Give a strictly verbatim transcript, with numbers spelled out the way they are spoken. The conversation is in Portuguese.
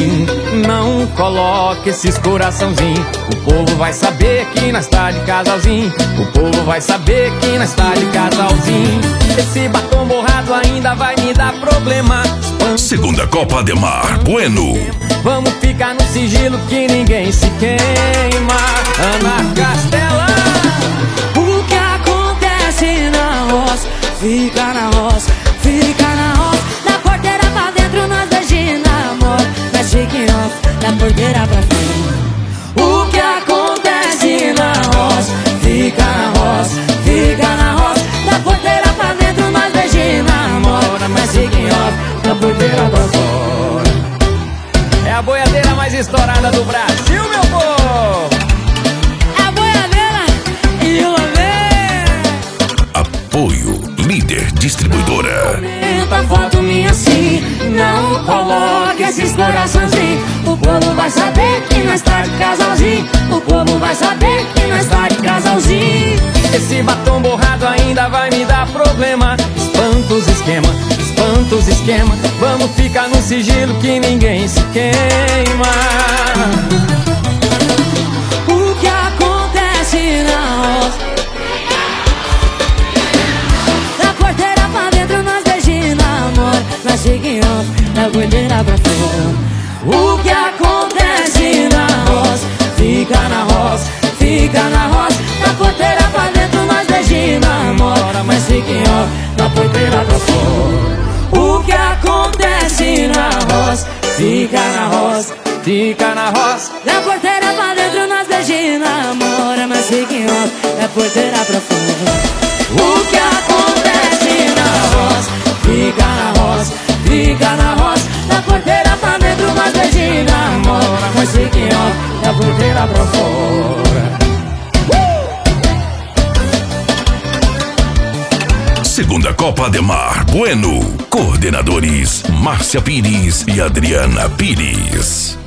assim. Não coloque esses coraçãozinho. O povo vai saber que nós tá de casalzinho. O povo vai saber que nós tá de casalzinho. Esse batom borrado ainda vai me dar problema. Segunda Copa Ademar Bueno. Vamos ficar no sigilo que ninguém se queima. Ana Castela. O que acontece na roça fica na roça, fica na roça. Da porteira pra dentro nós dois de namoro. Mas fica em off, da porteira pra frente. O que acontece na roça fica na roça, fica na roça. Da porteira pra dentro nós dois de namoro. Mas fica em off, da porteira pra fora. É a boiadeira mais estourada do Brasil, meu povo. É a boiadeira e o lamê. Apoio Líder Distribuidora. Comenta foto minha assim, não coloque esses coraçãozinhos. O povo vai saber que nós tá de casalzinho. O povo vai saber que nós tá de casalzinho. Esse batom borrado ainda vai me dar problema. Espanta os esquema, espanta os esquema. Vamos ficar no sigilo que ninguém se queima. O que acontece na roça? Da porteira pra dentro nós dois de namoro. Mas fica em off, da porteira pra fora. O que acontece na roça fica na roça, fica na roça. Da porteira pra dentro nós dois de namoro. Mas fica em off, da porteira pra fora. O que acontece na roça fica na roça, Fica na roça. da porteira pra dentro nós dois de namoro. Mas fica em off, da porteira pra fora. O que acontece na roça fica na roça, fica na roça. Da porteira pra dentro nós dois de namoro. Mas fica em off, da porteira pra fora. Segunda Copa Ademar Bueno. Coordenadores Márcia Pires e Adriana Pires.